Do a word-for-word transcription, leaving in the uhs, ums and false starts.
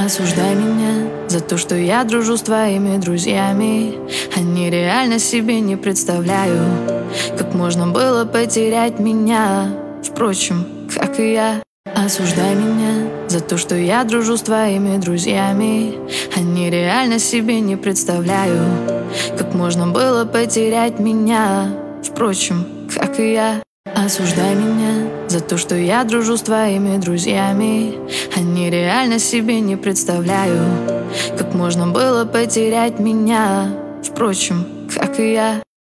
Осуждай меня за то, что я дружу с твоими друзьями. Они реально себе не представляю, как можно было потерять меня. Впрочем, как и я. Осуждай меня за то, что я дружу с твоими друзьями. Они реально себе не представляю, как можно было потерять меня. Впрочем, как и я. Осуждай меня за то, что я дружу с твоими друзьями. Они реально себе не представляю, как можно было потерять меня. Впрочем, как и я.